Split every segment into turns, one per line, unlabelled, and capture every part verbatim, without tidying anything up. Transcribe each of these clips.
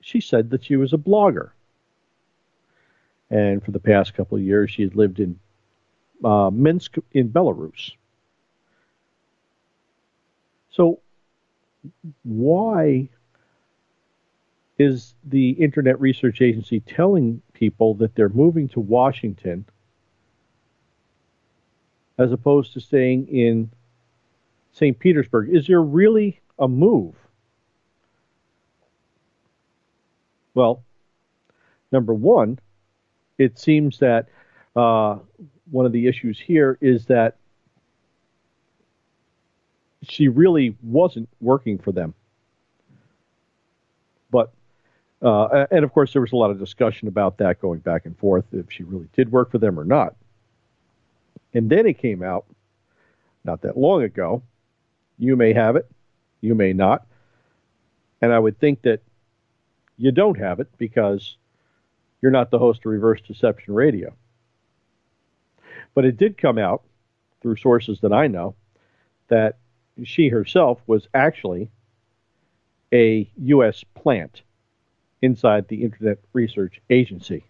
she said that she was a blogger. And for the past couple of years, she had lived in uh, Minsk in Belarus. So why is the Internet Research Agency telling people that they're moving to Washington as opposed to staying in Saint Petersburg? Is there really a move? Well, number one, it seems that uh, one of the issues here is that she really wasn't working for them. But, uh, and of course, there was a lot of discussion about that going back and forth, if she really did work for them or not. And then it came out, not that long ago, you may have it, you may not. And I would think that you don't have it because you're not the host of Reverse Deception Radio. But it did come out through sources that I know that she herself was actually a U S plant inside the Internet Research Agency.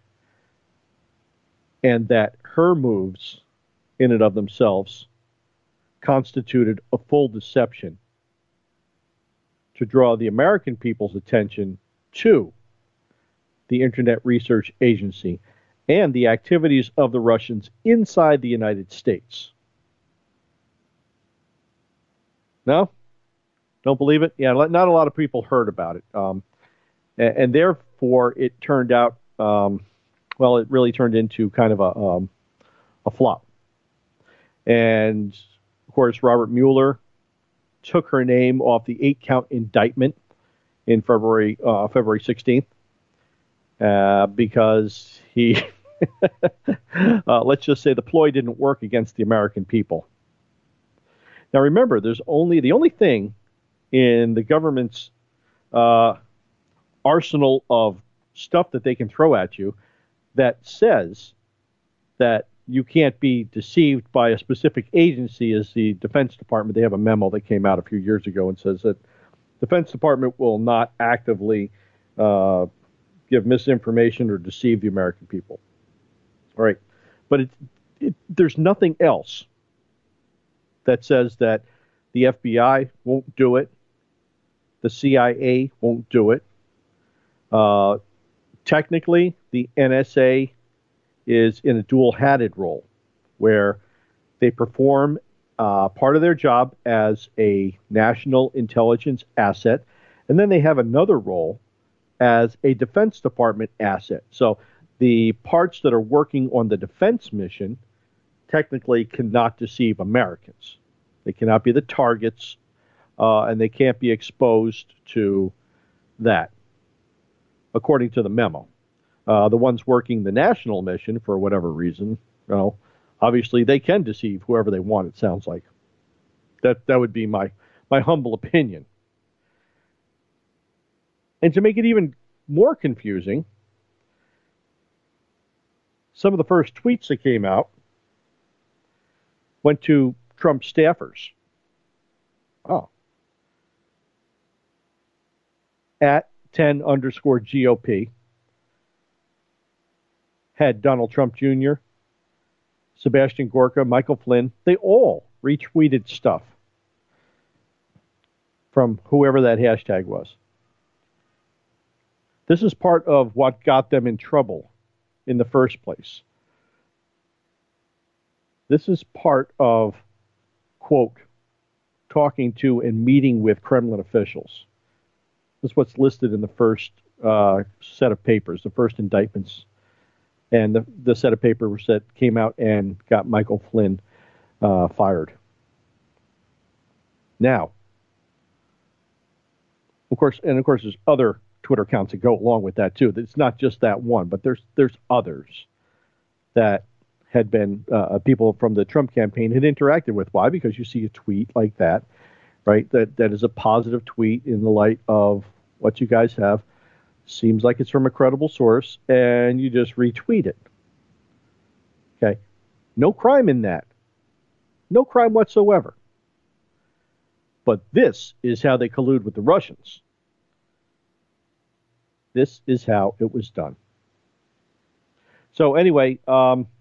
And that her moves in and of themselves constituted a full deception to draw the American people's attention to the Internet Research Agency and the activities of the Russians inside the United States. No? Don't believe it? Yeah, not a lot of people heard about it. Um, and, and therefore, it turned out, um, well, it really turned into kind of a, um, a flop. And, of course, Robert Mueller took her name off the eight-count indictment in February uh, February sixteenth uh, because he, uh, let's just say the ploy didn't work against the American people. Now, remember, there's only the only thing in the government's uh, arsenal of stuff that they can throw at you that says that you can't be deceived by a specific agency is the Defense Department. They have a memo that came out a few years ago and says that the Defense Department will not actively uh, give misinformation or deceive the American people. All right. But it, it, there's nothing else that says that the F B I won't do it, the C I A won't do it. Uh, technically, the N S A is in a dual-hatted role, where they perform uh, part of their job as a national intelligence asset, and then they have another role as a Defense Department asset. So the parts that are working on the defense mission technically cannot deceive Americans. They cannot be the targets, uh, and they can't be exposed to that, according to the memo. Uh, the ones working the national mission, for whatever reason, you know, obviously they can deceive whoever they want, it sounds like. That that would be my, my humble opinion. And to make it even more confusing, some of the first tweets that came out went to Trump staffers. Oh. At ten underscore G O P. Had Donald Trump Junior, Sebastian Gorka, Michael Flynn, they all retweeted stuff from whoever that hashtag was. This is part of what got them in trouble in the first place. This is part of, quote, talking to and meeting with Kremlin officials. This is what's listed in the first uh, set of papers, the first indictments. And the, the set of papers that came out and got Michael Flynn uh, fired. Now, of course, and of course, there's other Twitter accounts that go along with that too. It's not just that one, but there's there's others that had been uh, people from the Trump campaign had interacted with. Why? Because you see a tweet like that, right? That that is a positive tweet in the light of what you guys have. Seems like it's from a credible source, and you just retweet it. Okay? No crime in that. No crime whatsoever. But this is how they collude with the Russians. This is how it was done. So anyway, um,